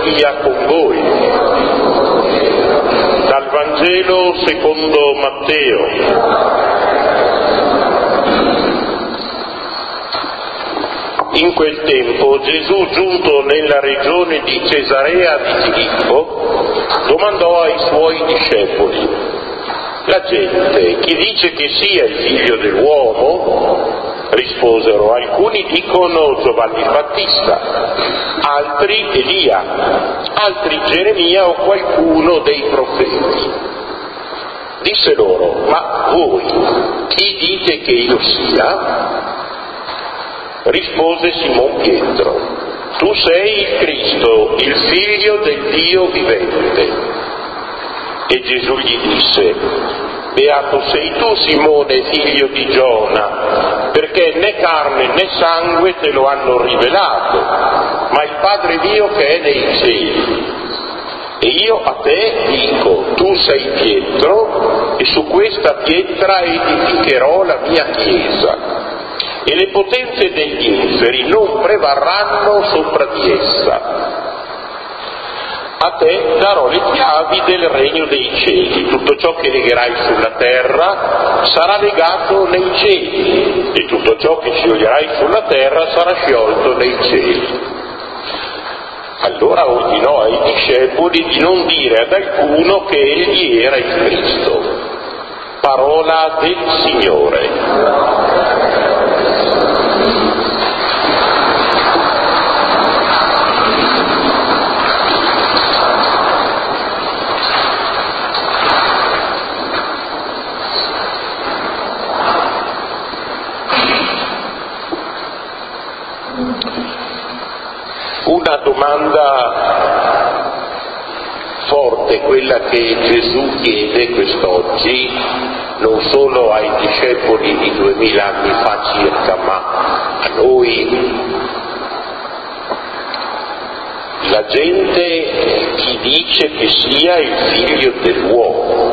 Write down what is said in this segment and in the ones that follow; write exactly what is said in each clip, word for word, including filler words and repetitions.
sia con voi. Dal Vangelo secondo Matteo. In quel tempo Gesù, giunto nella regione di Cesarea di Filippo, domandò ai suoi discepoli: la gente chi dice che sia il figlio dell'uomo? Risposero: alcuni dicono Giovanni il Battista, altri Elia, altri Geremia o qualcuno dei profeti. Disse loro: ma voi chi dite che io sia? Rispose Simon Pietro: tu sei il Cristo, il figlio del Dio vivente. E Gesù gli disse: beato sei tu, Simone, figlio di Giona, perché né carne né sangue te lo hanno rivelato, ma il Padre mio che è nei cieli. E io a te dico: tu sei Pietro, e su questa pietra edificherò la mia chiesa, e le potenze degli inferi non prevarranno sopra di essa. A te darò le chiavi del regno dei cieli. Tutto ciò che legherai sulla terra sarà legato nei cieli, e tutto ciò che scioglierai sulla terra sarà sciolto nei cieli. Allora ordinò ai discepoli di non dire ad alcuno che egli era il Cristo. Parola del Signore. Una domanda forte, quella che Gesù chiede quest'oggi, non solo ai discepoli di duemila anni fa circa, ma a noi. La gente chi dice che sia il figlio dell'uomo?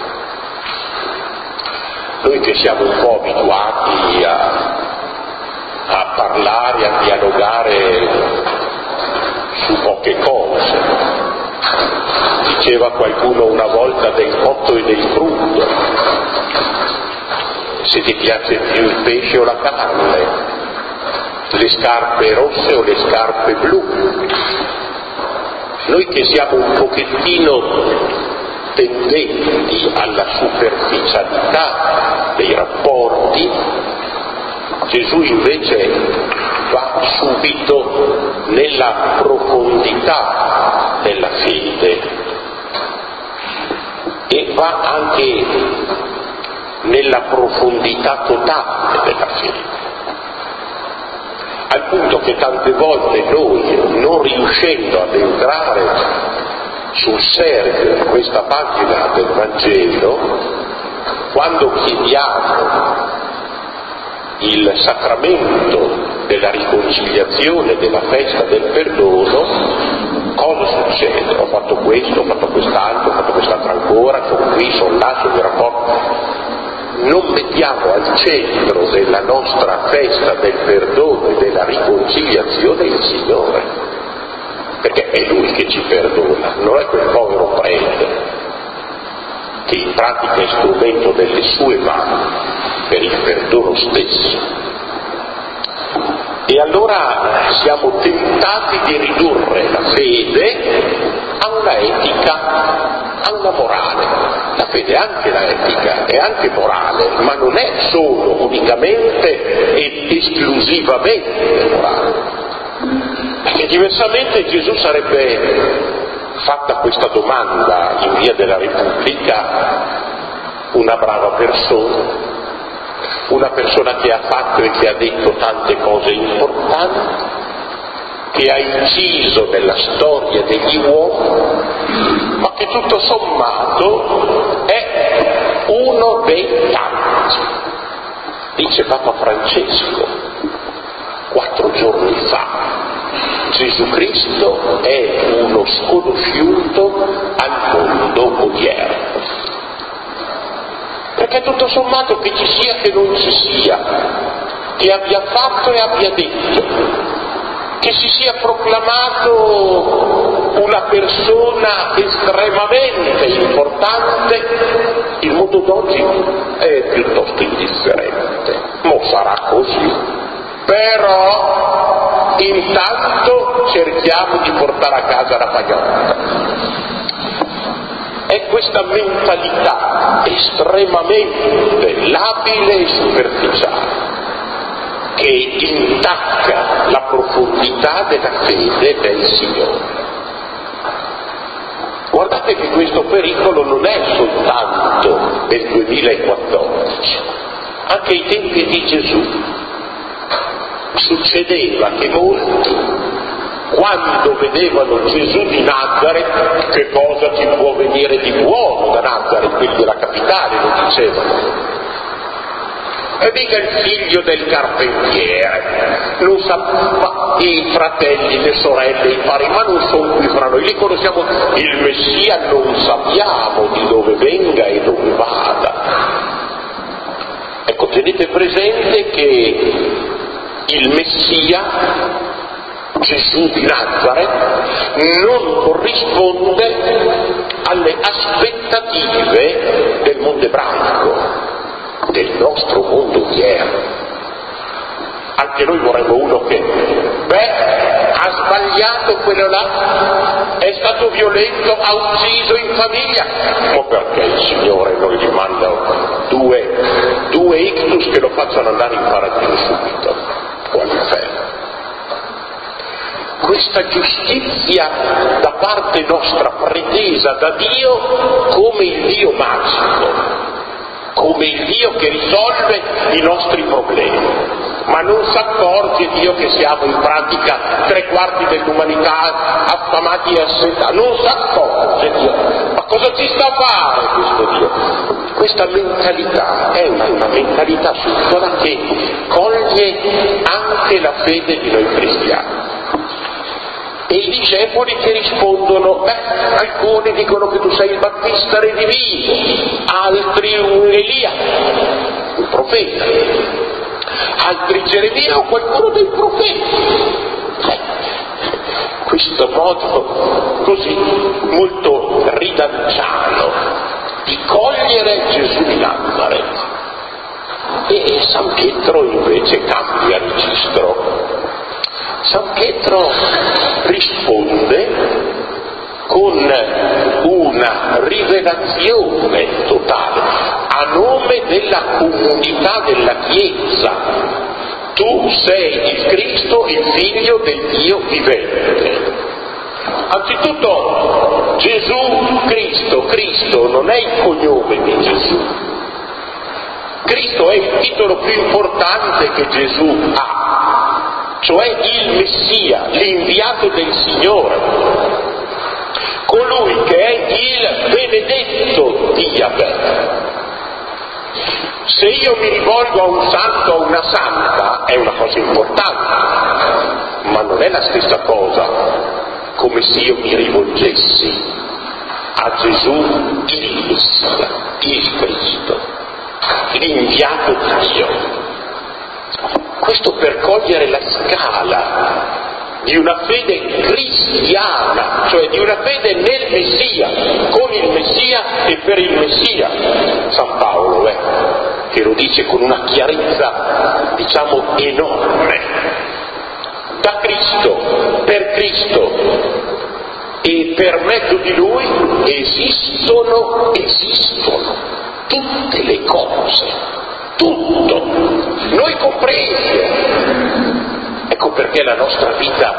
Noi che siamo un po' abituati a, a parlare, a dialogare su poche cose. Diceva qualcuno una volta del cotto e del crudo. Se ti piace più il pesce o la carne, le scarpe rosse o le scarpe blu. Noi che siamo un pochettino tendenti alla superficialità dei rapporti, Gesù invece va subito nella profondità della fede e va anche nella profondità totale della fede, al punto che tante volte noi, non riuscendo ad entrare sul serio di questa pagina del Vangelo, quando chiediamo il sacramento della riconciliazione, della festa del perdono, cosa succede? Ho fatto questo, ho fatto quest'altro, ho fatto quest'altro ancora, sono qui, sono là, sono in rapporto. Non mettiamo al centro della nostra festa del perdono e della riconciliazione il Signore, perché è Lui che ci perdona, non è quel povero prete che in pratica è strumento delle sue mani per il perdono stesso. E allora siamo tentati di ridurre la fede a una etica, a una morale. La fede è anche la etica, è anche morale, ma non è solo, unicamente ed esclusivamente morale. Perché diversamente Gesù sarebbe, fatta questa domanda in via della Repubblica, una brava persona, una persona che ha fatto e che ha detto tante cose importanti, che ha inciso nella storia degli uomini, ma che tutto sommato è uno dei tanti. Dice Papa Francesco quattro giorni fa: Gesù Cristo è uno sconosciuto al mondo odierno. Perché tutto sommato che ci sia che non ci sia, che abbia fatto e abbia detto, che si sia proclamato una persona estremamente importante, il mondo d'oggi è piuttosto indifferente. Non sarà così, però intanto cerchiamo di portare a casa la pagnotta. È questa mentalità estremamente labile e superficiale che intacca la profondità della fede del Signore. Guardate che questo pericolo non è soltanto del duemilaquattordici, anche ai tempi di Gesù succedeva che molti, quando vedevano Gesù di Nazaret, che cosa ci può venire di buono da Nazaret, quelli della capitale lo dicevano, e mica il figlio del carpentiere, non sa, ma i fratelli, le sorelle, i pari, ma non sono qui fra noi, li conosciamo, il Messia non sappiamo di dove venga e dove vada. Ecco, tenete presente che il Messia, Gesù di Nazaret, non corrisponde alle aspettative del mondo ebraico, del nostro mondo odierno. Anche noi vorremmo uno che, beh, ha sbagliato quello là, è stato violento, ha ucciso in famiglia, ma perché il Signore non gli manda due, due ictus che lo facciano andare in paradiso subito o all'inferno? Questa giustizia da parte nostra pretesa da Dio come il Dio magico, come il Dio che risolve i nostri problemi, ma non si accorge Dio che siamo in pratica tre quarti dell'umanità affamati e assetati, non si accorge Dio. Ma cosa ci sta a fare questo Dio? Questa mentalità è una, una mentalità subdola che coglie anche la fede di noi cristiani. E i discepoli che rispondono, beh, alcuni dicono che tu sei il Battista redivivo, altri un Elia, un profeta, altri Geremia o qualcuno dei profeti. Eh, questo modo così molto ridanciano di cogliere Gesù di Nazaret. E San Pietro invece cambia registro. San Pietro risponde con una rivelazione totale a nome della comunità della Chiesa. Tu sei il Cristo, il Figlio del Dio vivente. Anzitutto Gesù Cristo, Cristo non è il cognome di Gesù. Cristo è il titolo più importante che Gesù ha, cioè il Messia, l'inviato del Signore, colui che è il benedetto di Yahweh. Se io mi rivolgo a un santo o a una santa è una cosa importante, ma non è la stessa cosa come se io mi rivolgessi a Gesù il Messia, il Cristo, l'inviato di Dio. Questo per cogliere la scala di una fede cristiana, cioè di una fede nel Messia, con il Messia e per il Messia. San Paolo, eh, che lo dice con una chiarezza, diciamo, enorme. Da Cristo, per Cristo e per mezzo di Lui esistono, esistono tutte le cose, tutto, noi compresi. Ecco perché la nostra vita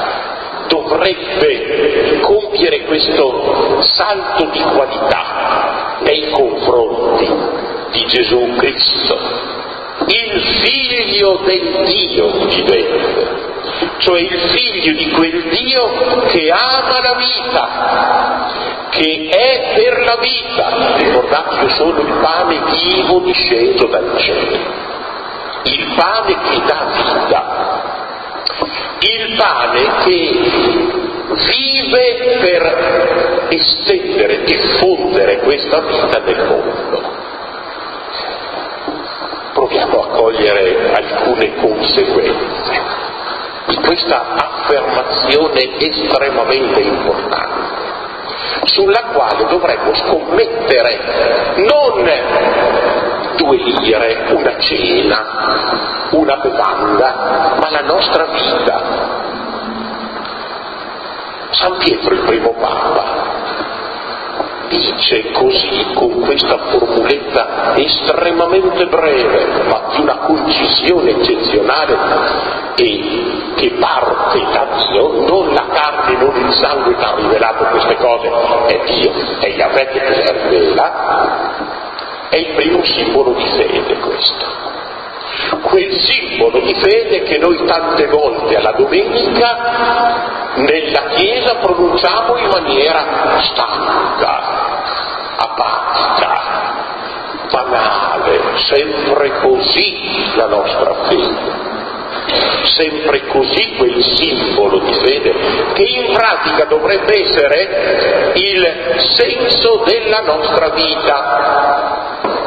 dovrebbe compiere questo salto di qualità nei confronti di Gesù Cristo, il Figlio del Dio vivente, cioè il Figlio di quel Dio che ama la vita, che è per la vita. Ricordate, io sono il pane vivo disceso dal cielo, il pane che dà vita, il pane che vive per estendere, diffondere questa vita nel mondo. Proviamo a cogliere alcune conseguenze di questa affermazione estremamente importante. sulla quale dovremmo scommettere non due lire, una cena, una bevanda, ma la nostra vita. San Pietro, il primo Papa, dice così, con questa formuletta estremamente breve, ma di una concisione eccezionale e che parte da Dio, non la carne, non il sangue che ha rivelato queste cose, è Dio, è Yahweh che te le rivela. È il primo simbolo di fede questo. Quel simbolo di fede che noi tante volte alla domenica nella Chiesa pronunciamo in maniera stanca, apatica, banale, sempre così la nostra fede. Sempre così quel simbolo di fede che in pratica dovrebbe essere il senso della nostra vita.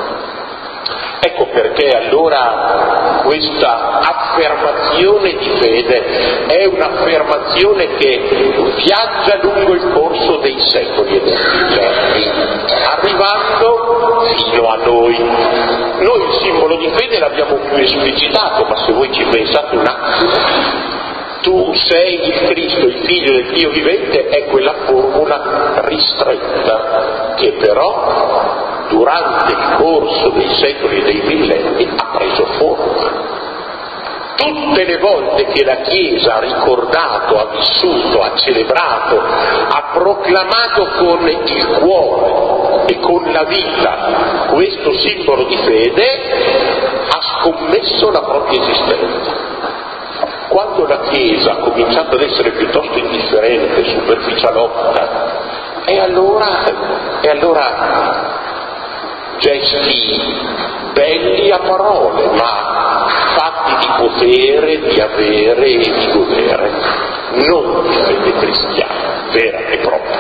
Ecco perché allora questa affermazione di fede è un'affermazione che viaggia lungo il corso dei secoli e dei millenni, arrivando fino a noi. Noi il simbolo di fede l'abbiamo più esplicitato, ma se voi ci pensate un attimo, tu sei il Cristo, il Figlio del Dio vivente, è quella formula ristretta che però durante il corso dei secoli e dei millenni ha preso forma. Tutte le volte che la Chiesa ha ricordato, ha vissuto, ha celebrato, ha proclamato con il cuore e con la vita questo simbolo di fede, ha scommesso la propria esistenza. Quando la Chiesa ha cominciato ad essere piuttosto indifferente, superficialotta, e allora, e allora gesti belli a parole, ma fatti di potere, di avere e di godere, non di fede cristiana, vera e propria.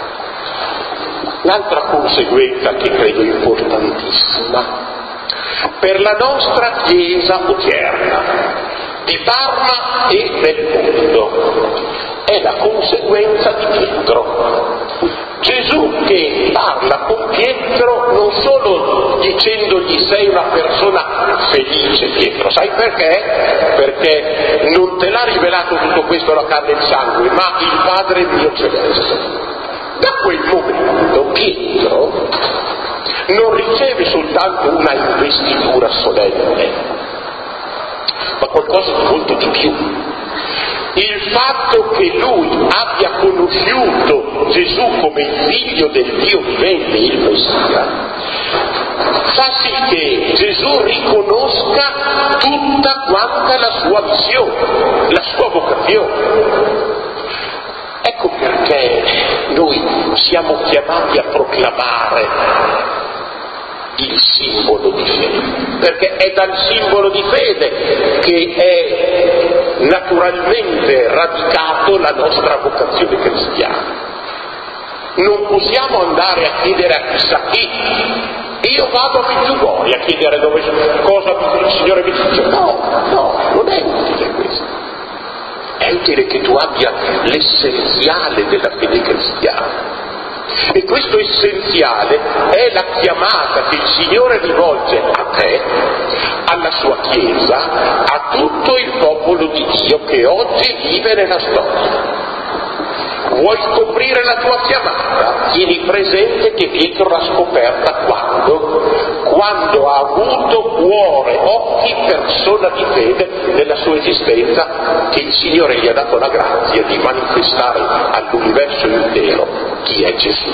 L'altra conseguenza che credo importantissima per la nostra Chiesa odierna, di Parma e del mondo, è la conseguenza di Pietro. Gesù che parla con Pietro non solo dicendogli sei una persona felice, Pietro, sai perché? Perché non te l'ha rivelato tutto questo la carne e il sangue, ma il Padre mio celeste. Da quel momento Pietro non riceve soltanto una investitura solenne, ma qualcosa di molto di più. Il fatto che lui abbia conosciuto Gesù come il figlio del Dio vivente, il Messia, fa sì che Gesù riconosca tutta quanta la sua missione, la sua vocazione. Ecco perché noi siamo chiamati a proclamare il simbolo di fede, perché è dal simbolo di fede che è naturalmente radicato la nostra vocazione cristiana. Non possiamo andare a chiedere a chissà chi, io vado a Medjugorje a chiedere dove, cosa il Signore mi dice, no, no, non è utile questo. È utile che tu abbia l'essenziale della fede cristiana. E questo essenziale è la chiamata che il Signore rivolge a te, alla sua Chiesa, a tutto il popolo di Dio che oggi vive nella storia. Vuoi scoprire la tua chiamata? Tieni presente che Pietro l'ha scoperta quando? Quando ha avuto cuore, occhi, persona di fede nella sua esistenza, che il Signore gli ha dato la grazia di manifestare all'universo intero chi è Gesù.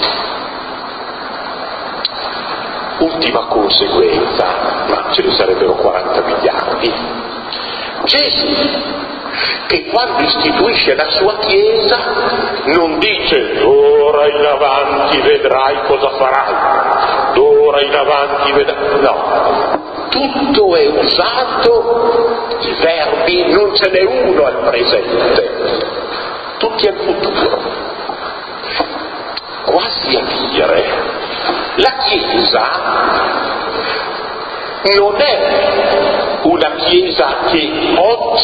Ultima conseguenza, ma ce ne sarebbero quaranta miliardi. Gesù, che quando istituisce la sua Chiesa non dice d'ora in avanti vedrai cosa farai, d'ora in avanti vedrai, no, tutto è usato, i verbi, non ce n'è uno al presente, tutti al futuro, quasi a dire la Chiesa non è una Chiesa che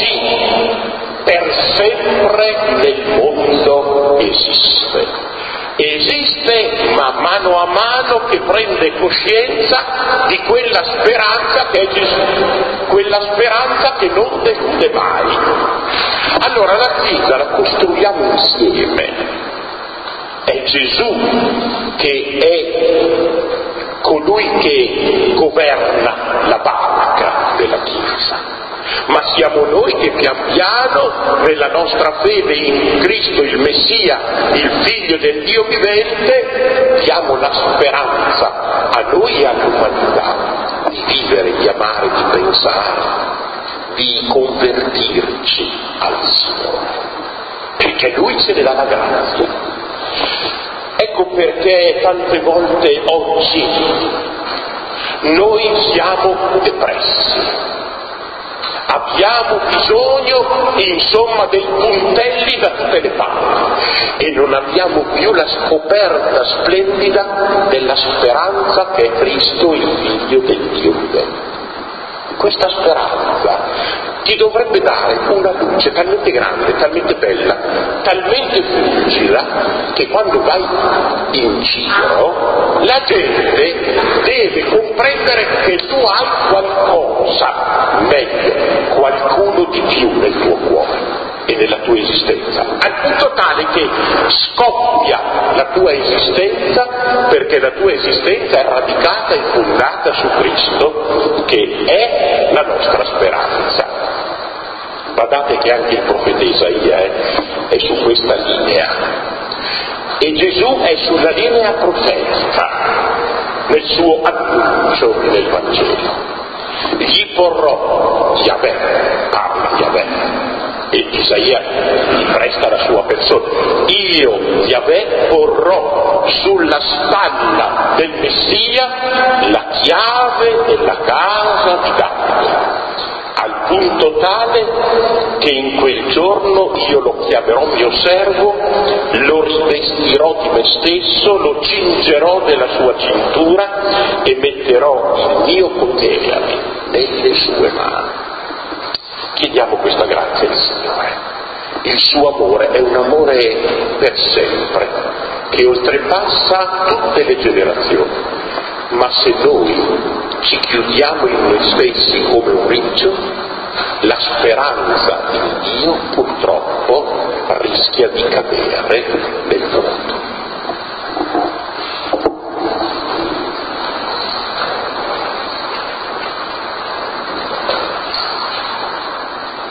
oggi per sempre nel mondo esiste, esiste man mano a mano che prende coscienza di quella speranza che è Gesù, quella speranza che non delude mai. Allora la Chiesa la costruiamo insieme. È Gesù che è colui che governa la barca della Chiesa, ma siamo noi che pian piano, nella nostra fede in Cristo il Messia, il Figlio del Dio vivente, diamo la speranza a noi e all'umanità di vivere, di amare, di pensare, di convertirci al Signore, perché Lui ce ne dà la grazia. Ecco perché tante volte oggi noi siamo depressi, abbiamo bisogno insomma dei puntelli da tutte le parti e non abbiamo più la scoperta splendida della speranza che è Cristo, il Figlio del Dio vivente. Questa speranza ti dovrebbe dare una luce talmente grande, talmente bella, talmente fulgida, che quando vai in giro la gente deve comprendere che tu hai qualcosa, meglio, qualcuno di più nel tuo cuore e nella tua esistenza, al punto tale che scoppia la tua esistenza, perché la tua esistenza è radicata e fondata su Cristo, che è la nostra speranza. Guardate che anche il profeta Isaia è, è su questa linea, e Gesù è sulla linea profetica nel suo annuncio nel Vangelo. Gli porrò, Yahweh, parla Yahweh, e Isaia gli presta la sua persona, io Yahweh porrò sulla spalla del Messia la chiave della casa di Davide, al punto tale che in quel giorno io lo chiamerò mio servo, lo rivestirò di me stesso, lo cingerò della sua cintura e metterò il mio potere nelle sue mani. Chiediamo questa grazia al Signore. Il suo amore è un amore per sempre, che oltrepassa tutte le generazioni, ma se noi ci chiudiamo in noi stessi come un riccio, la speranza in Dio purtroppo rischia di cadere